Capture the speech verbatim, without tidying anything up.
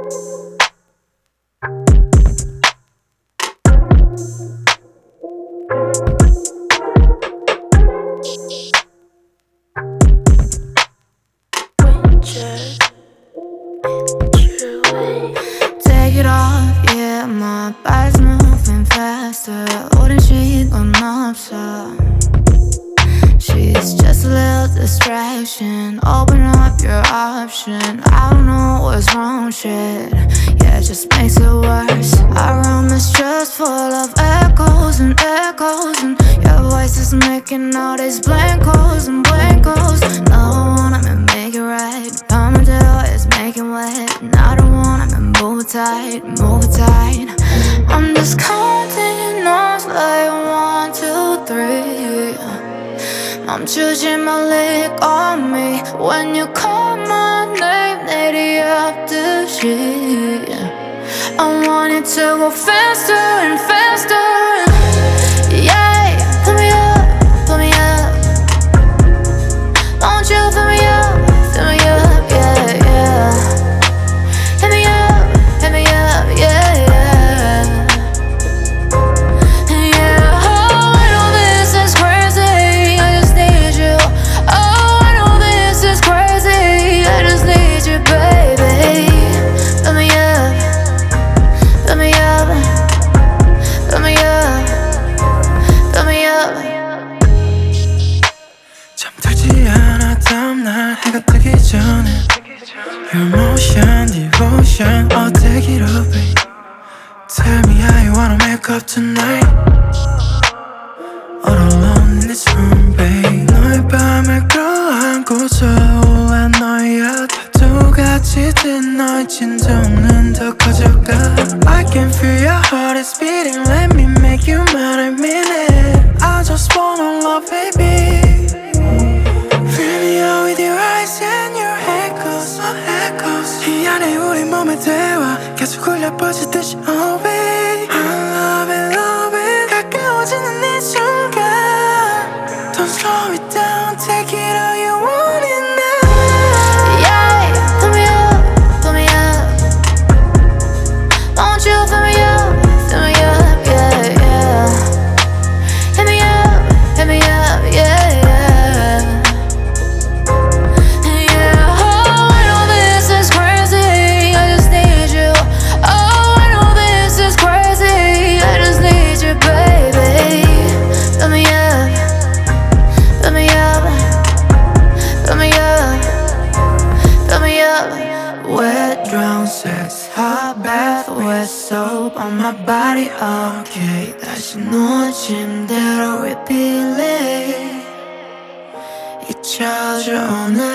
Take it off, yeah, my body's moving faster. 오랜 시간 없어. She's just a little distraction. Open up your option. I don't know what's wrong, shit. Yeah, it just makes it worse. Our room is just full of echoes and echoes, and your voice is making all these blankos and blankos. No one, I'm gonna make it right. Palmadale is making wet, and I don't want, I'm gonna move it tight, move it tight. I'm just counting on like one, two, three. 멈추지 마, lick on me. When you call my name, 내리 앞듯이. I want it to go faster and faster. Yeah, fill me up, fill me up. Won't you fill me up, fill me up, yeah, yeah. Hit me up, hit me up, yeah, yeah. Yeah, oh, I know this is crazy, I just need you. Oh, I know this is crazy, I just need you, baby. Fill me up, fill me up, fill me up, fill me up. 잠들지 않아 다음날 해가 뜨기 전에 Your motion, devotion, oh take it up, babe. Tell me how you wanna make up tonight. All alone in this room, babe. 너의 밤을 끌어안고서 올라 너의 두 같이 든 너의 진동은 더 커져가. I can feel your heart is beating. Let me make you mine, I mean it. I just wanna love, baby. Fill me up with your eyes and your echoes, oh echoes. 이 안에 우리 몸의 대화 계속 울려 퍼지듯이, oh babe. I love it, love it. 가까워지는 이 순간. Don't slow it down, take it all you want it now. Yeah, fill me up, fill me up. Won't you fill me up, fill me up, yeah, yeah. Hit me up, hit me up, yeah, yeah. Yeah, oh, I know this is crazy, I just need you. Oh, I know this is crazy, I just need you, baby. Fill me up, fill me up, fill me up, fill me up. Wet drown sex, hot bath, wet soap on my body, okay. 다시 누워 침대로 repeat it. 잊혀져 오늘